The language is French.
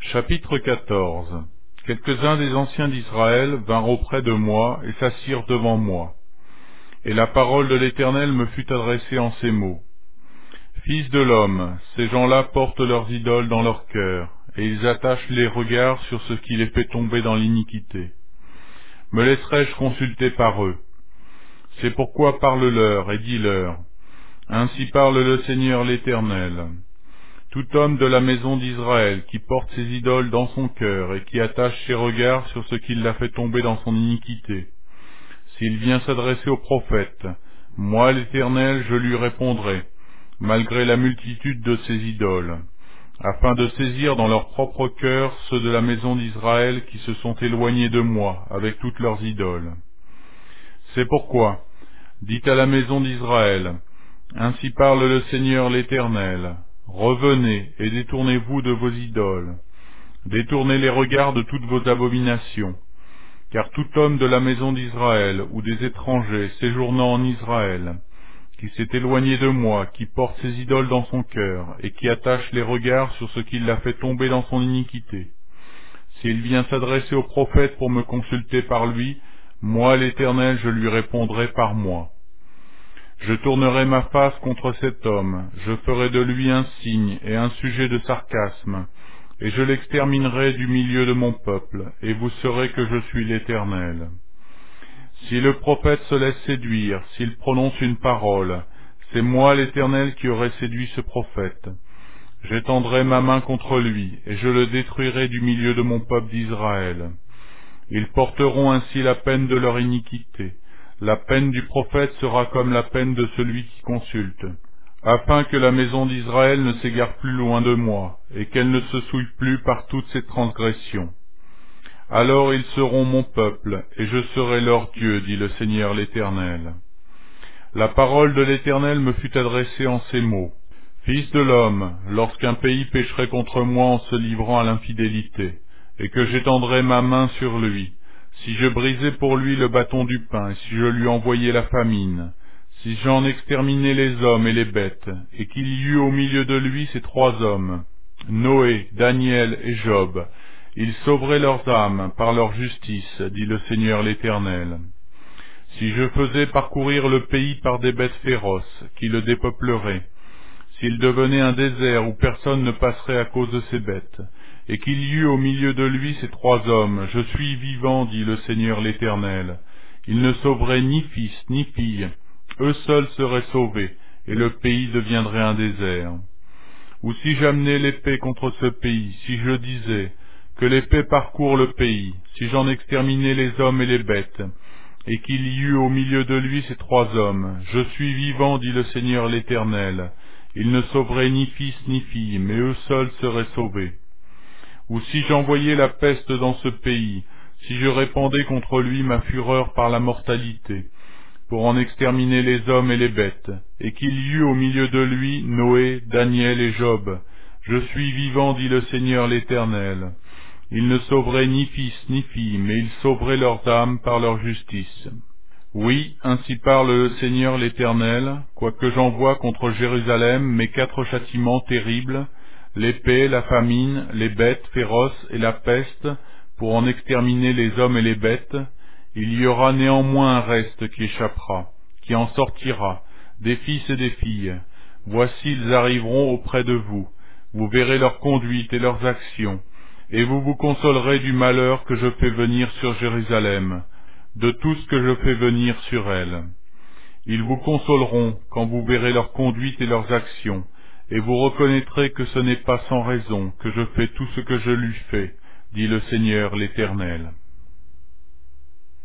Chapitre 14. Quelques-uns des anciens d'Israël vinrent auprès de moi et s'assirent devant moi. Et la parole de l'Éternel me fut adressée en ces mots. Fils de l'homme, ces gens-là portent leurs idoles dans leur cœur, et ils attachent les regards sur ce qui les fait tomber dans l'iniquité. Me laisserai-je consulter par eux? C'est pourquoi parle-leur et dis-leur. Ainsi parle le Seigneur l'Éternel. Tout homme de la maison d'Israël qui porte ses idoles dans son cœur et qui attache ses regards sur ce qui l'a fait tomber dans son iniquité, s'il vient s'adresser au prophète, moi l'Éternel je lui répondrai, malgré la multitude de ses idoles, afin de saisir dans leur propre cœur ceux de la maison d'Israël qui se sont éloignés de moi avec toutes leurs idoles. C'est pourquoi, dites à la maison d'Israël, ainsi parle le Seigneur l'Éternel, revenez et détournez-vous de vos idoles, détournez les regards de toutes vos abominations, car tout homme de la maison d'Israël ou des étrangers séjournant en Israël, qui s'est éloigné de moi, qui porte ses idoles dans son cœur, et qui attache les regards sur ce qui l'a fait tomber dans son iniquité, s'il vient s'adresser au prophète pour me consulter par lui, moi l'Éternel je lui répondrai par moi. Je tournerai ma face contre cet homme, je ferai de lui un signe et un sujet de sarcasme, et je l'exterminerai du milieu de mon peuple, et vous saurez que je suis l'Éternel. Si le prophète se laisse séduire, s'il prononce une parole, c'est moi l'Éternel qui aurai séduit ce prophète. J'étendrai ma main contre lui, et je le détruirai du milieu de mon peuple d'Israël. Ils porteront ainsi la peine de leur iniquité. La peine du prophète sera comme la peine de celui qui consulte, afin que la maison d'Israël ne s'égare plus loin de moi, et qu'elle ne se souille plus par toutes ses transgressions. Alors ils seront mon peuple, et je serai leur Dieu, dit le Seigneur l'Éternel. La parole de l'Éternel me fut adressée en ces mots. Fils de l'homme, lorsqu'un pays pécherait contre moi en se livrant à l'infidélité, et que j'étendrais ma main sur lui, si je brisais pour lui le bâton du pain, et si je lui envoyais la famine, si j'en exterminais les hommes et les bêtes, et qu'il y eut au milieu de lui ces trois hommes, Noé, Daniel et Job, ils sauveraient leurs âmes par leur justice, dit le Seigneur l'Éternel. Si je faisais parcourir le pays par des bêtes féroces, qui le dépeupleraient, s'il devenait un désert où personne ne passerait à cause de ces bêtes, et qu'il y eut au milieu de lui ces trois hommes, je suis vivant, dit le Seigneur l'Éternel. Ils ne sauveraient ni fils ni fille, eux seuls seraient sauvés, et le pays deviendrait un désert. Ou si j'amenais l'épée contre ce pays, si je disais que l'épée parcourt le pays, si j'en exterminais les hommes et les bêtes, et qu'il y eut au milieu de lui ces trois hommes, je suis vivant, dit le Seigneur l'Éternel. Ils ne sauveraient ni fils ni fille, mais eux seuls seraient sauvés. Ou si j'envoyais la peste dans ce pays, si je répandais contre lui ma fureur par la mortalité, pour en exterminer les hommes et les bêtes, et qu'il y eut au milieu de lui Noé, Daniel et Job, je suis vivant, dit le Seigneur l'Éternel. Ils ne sauveraient ni fils ni fille, mais ils sauveraient leurs âmes par leur justice. Oui, ainsi parle le Seigneur l'Éternel, quoique j'envoie contre Jérusalem mes 4 châtiments terribles, l'épée, la famine, les bêtes féroces et la peste, pour en exterminer les hommes et les bêtes, il y aura néanmoins un reste qui échappera, qui en sortira, des fils et des filles. Voici ils arriveront auprès de vous, vous verrez leur conduite et leurs actions, et vous vous consolerez du malheur que je fais venir sur Jérusalem, de tout ce que je fais venir sur elle. Ils vous consoleront quand vous verrez leur conduite et leurs actions, et vous reconnaîtrez que ce n'est pas sans raison que je fais tout ce que je lui fais, dit le Seigneur l'Éternel.